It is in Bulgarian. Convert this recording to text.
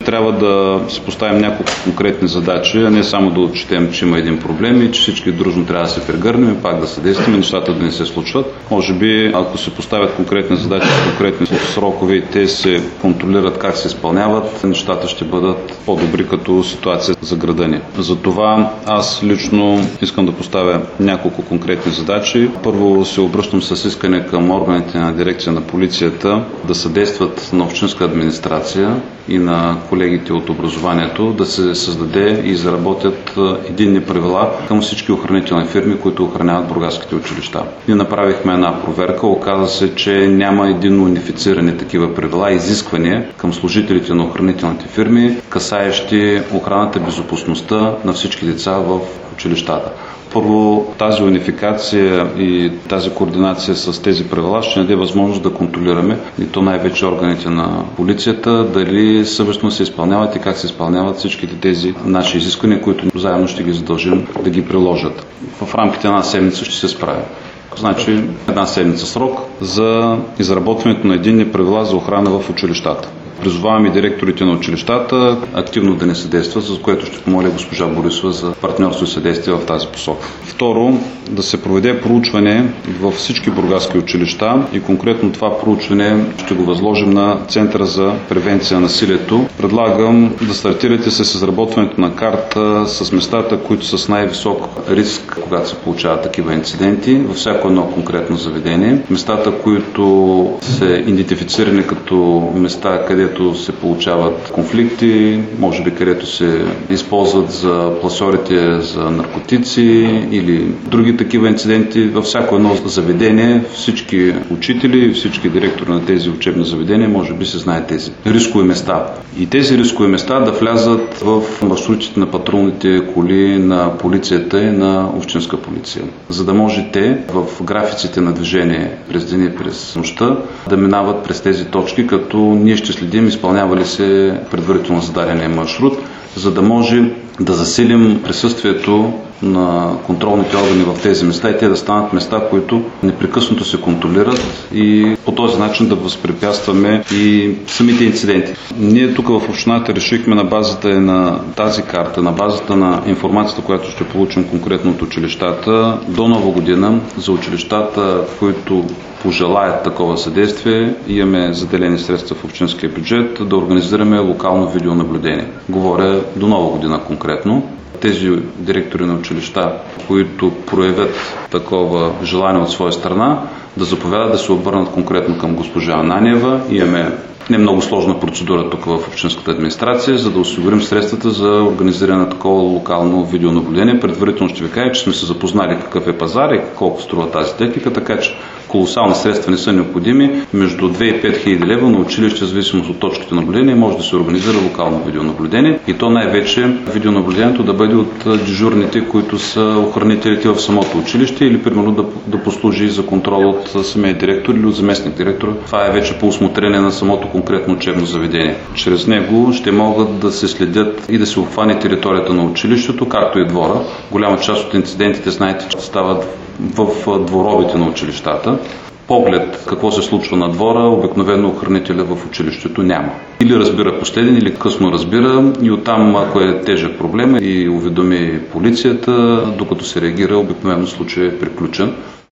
трябва да си поставим няколко конкретни задачи, а не само да отчетем, че има един проблем и че всички дружно трябва да се прегърнем и пак да съдействаме, нещата да не се случват. Може би, ако се поставят конкретни задачи с конкретни срокове и те се контролират как се изпълняват, нещата ще бъдат по-добри като ситуация за града ни. Затова аз лично искам да поставя няколко конкретни задачи. Първо се обръщам с искане към органите на дирекция на полицията да съдействат на общинска администрация и на колегите от образованието да се създаде и заработят единни правила към всички охранителни фирми, които охраняват бургаските училища. Ние направихме една проверка, оказа се, че няма единно унифицирани такива правила и изисквания към служителите на охранителните фирми, касаещи охраната и безопасността на всички деца в училищата. Първо, тази унификация и тази координация с тези правила ще даде възможност да контролираме, и то най-вече органите на полицията, дали съвестно се изпълняват и как се изпълняват всичките тези наши изисквания, които заедно ще ги задължим да ги приложат. В рамките на една седмица ще се справим. Значи една седмица срок за изработването на единни правила за охрана в училищата. Призоваваме директорите на училищата активно да не съдействат, за което ще помоля госпожа Борисова за партньорство и съдействие в тази посока. Второ, да се проведе проучване във всички бургаски училища и конкретно това проучване ще го възложим на Центъра за превенция на насилието. Предлагам да стартирате с изработването на карта с местата, които са с най-висок риск, когато се получават такива инциденти, във всяко едно конкретно заведение. Местата, които са идентифицирани като места, където се получават конфликти, може би където се използват за пласьорите за наркотици или други такива инциденти. Във всяко едно заведение всички учители, всички директори на тези учебни заведения може би се знаят тези рискови места. И тези рискови места да влязат в маршрутите на патрулните коли на полицията и на общинска полиция. За да може те в графиците на движение през деня и през нощта да минават през тези точки, като ние ще следим изпълнява ли се предварително зададения маршрут, за да може да засилим присъствието на контролните органи в тези места и те да станат места, които непрекъснато се контролират и по този начин да възпрепятстваме и самите инциденти. Ние тук в общината решихме на базата на тази карта, на базата на информацията, която ще получим конкретно от училищата, до Нова година за училищата, които пожелаят такова съдействие, имаме заделени средства в общинския бюджет да организираме локално видеонаблюдение. Говоря до Нова година конкретно. Тези директори на училища, които проявят такова желание от своя страна, да заповядат да се обърнат конкретно към госпожа Ананиева. Имаме не много сложна процедура тук в общинската администрация, за да осигурим средствата за организиране на такова локално видеонаблюдение. Предварително ще ви кажа, че сме се запознали какъв е пазар и колко струва тази техника, така че колосални средства не са необходими. Между 2 и 5 хиляди лева на училище, в зависимост от точките на наблюдение, може да се организира локално видеонаблюдение. И то най-вече видеонаблюдението да бъде от дежурните, които са охранителите в самото училище или примерно да послужи за контрол от самия директор или от заместник директор. Това е вече по усмотрение на самото конкретно учебно заведение. Чрез него ще могат да се следят и да се обхване територията на училището, както и двора. Голяма част от инцидентите, знаете, че стават в дворовете на училищата. Поглед какво се случва на двора, обикновено охранителя в училището няма. Или разбира последен, или късно разбира и оттам, ако е тежък проблем и уведоми полицията, докато се реагира, обикновено случай е приключен.